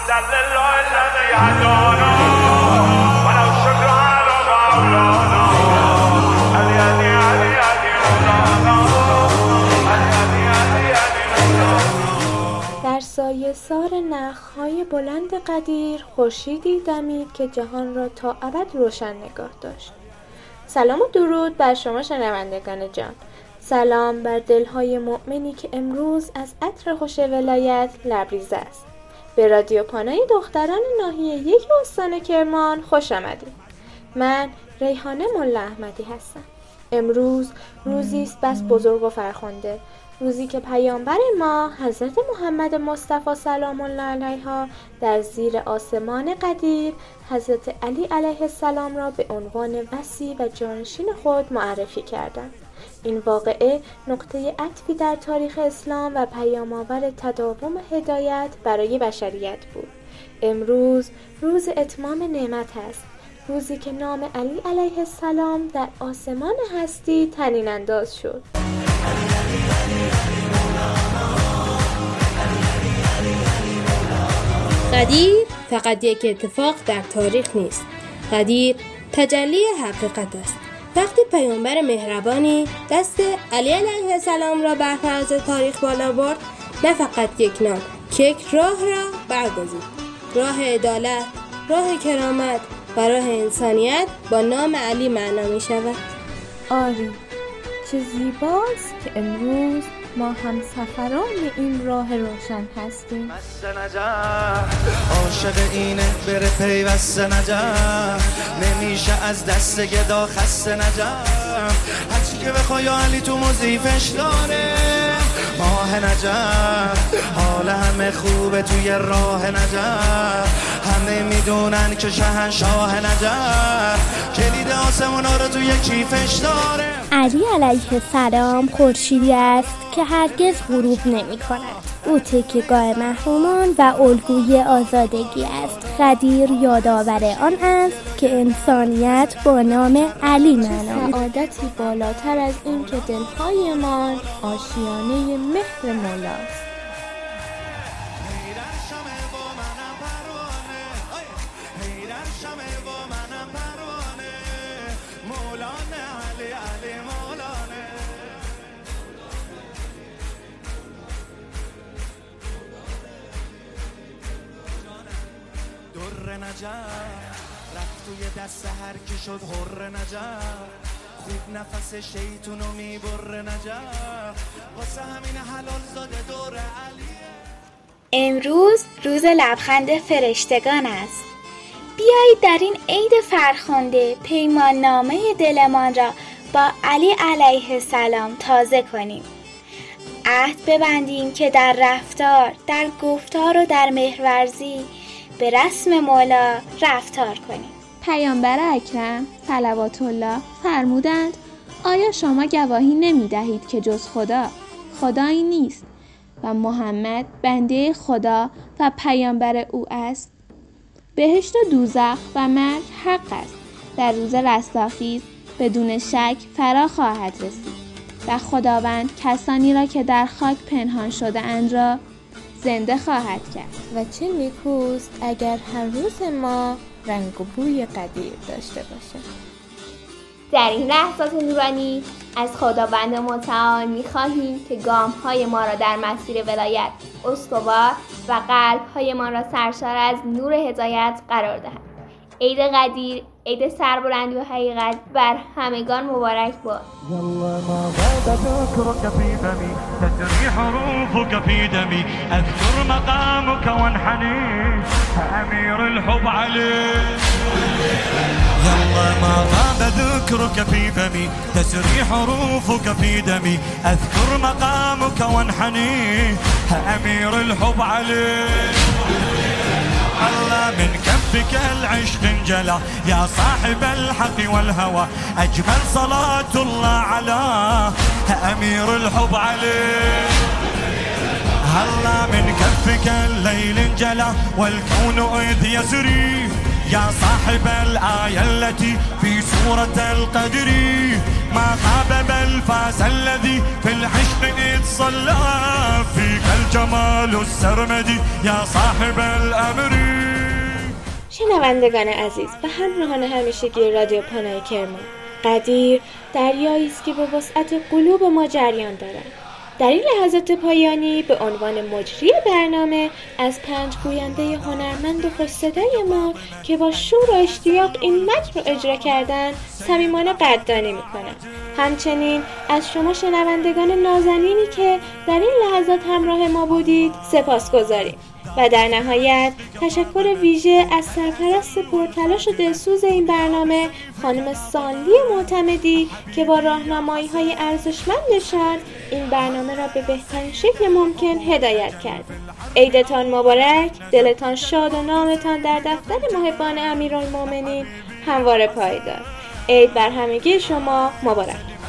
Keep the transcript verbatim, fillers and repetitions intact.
در سایه سار نخهای بلند قدیر خورشیدی دمید که جهان را تا ابد روشن نگاه داشت. سلام و درود بر شما شنوندگان جان. سلام بر دلهای مؤمنی که امروز از عطر خوش ولایت لبریز است. به رادیو پانای دختران ناحیه یک استان کرمان خوش آمدید. من ریحانه ملا احمدی هستم. امروز روزی است بس بزرگ و فرخنده، روزی که پیامبر ما حضرت محمد مصطفی سلام الله علیها در زیر آسمان قدیر حضرت علی علیه السلام را به عنوان وصی و جانشین خود معرفی کردند. این واقعه نقطه عطفی در تاریخ اسلام و پیام‌آور تداوم هدایت برای بشریت بود. امروز روز اتمام نعمت است، روزی که نام علی علیه السلام در آسمان هستی طنین انداز شد. قدیر فقط یک اتفاق در تاریخ نیست. قدیر تجلی حقیقت است. وقتی پیامبر مهربانی دست علی علیه السلام را بر فراز تاریخ بالا برد، نه فقط یک نام که یک راه را برگزید. راه عدالت، راه کرامت و راه انسانیت با نام علی معنا می شود. آری، چه زیباست که امروز ما هم سفران این راه روشن هستیم. عاشق اینه بره پیوست نجم، نمیشه از دست گدا خسته نجم. هرچی که بخوای علی تو مضیفش داره. ماه نجم حال همه خوبه توی راه نجم، همه میدونن که شهنشاه نجم کلید آسمونا رو توی کیفش داره. علی علیه السلام خورشیدی است که هرگز غروب نمی کند. او تکیه‌گاه محرومان و الگوی آزادگی است. قدیر یادآور آن است که انسانیت با نام علی معنا. سعادتی بالاتر از این که دلهایمان آشیانه مهر مولاست. رفت توی دست هر کی شد حر نجف، خوب نفس شیطونو میبره نجف، واسه همین حلال زاده دور علیه. امروز روز لبخند فرشتگان است. بیایید در این عید فرخنده پیمان نامه دلمان را با علی علیه السلام تازه کنیم. عهد ببندیم که در رفتار، در گفتار و در مهرورزی به رسم مولا رفتار کنیم. پیامبر اکرم صلوات الله فرمودند آیا شما گواهی نمی دهید که جز خدا خدایی نیست و محمد بنده خدا و پیامبر او است؟ بهشت و دوزخ و مرگ حق است. در روز رستاخیز بدون شک فرا خواهد رسید و خداوند کسانی را که در خاک پنهان شده اند را زنده خواهد کرد. و چه نیکوست اگر هر روز ما رنگ و بوی قدیر داشته باشه. در این لحظات نورانی از خداوند متعال می‌خواهیم که گام‌های ما را در مسیر ولایت استوار و قلب‌های ما را سرشار از نور هدایت قرار دهد. عید قدیر، عید سربلندی و حقیقت بر همگان مبارک باد. يلا ما بعد ذكرك في فمي تجري حروفك في دمي أذكر مقامك وانحني أمير الحب عليك. يلا ما غاب ذكرك في فمي تجري حروفك في دمي أذكر مقامك وانحني أمير الحب عليك. الله من كفك العشق انجلى يا صاحب الحق والهوى أجمل صلاة الله على أمير الحب عليك. الله من كفك الليل انجلى والكون إذ يسري يا صاحب الآية التي في سورة القدر ما خاب بل فاز الذي في العشق اتصلى فيك الجمال السرمدي یا صاحب الامر. شنوندگان عزیز و همراهان همیشگی رادیو پانای کرمان، قدیر دریایی است که به وسعت قلوب ما جریان دارد. در این لحظات پایانی به عنوان مجری برنامه از پنج گوینده هنرمند و خوش‌صدای ما که با شور و اشتیاق این متن رو اجرا کردن صمیمانه قدردانی میکنم. همچنین از شما شنوندگان نازنینی که در این لحظات همراه ما بودید سپاسگزاریم. و در نهایت تشکر ویژه از سرپرست پرتلاش و دلسوز این برنامه خانم سانلی معتمدی که با راهنمایی‌های ارزشمندشان این برنامه را به بهترین شکل ممکن هدایت کرد. عیدتان مبارک، دلتان شاد و نامتان در دفتر محبان امیرالمومنین همواره پایدار. عید بر همگی شما مبارک.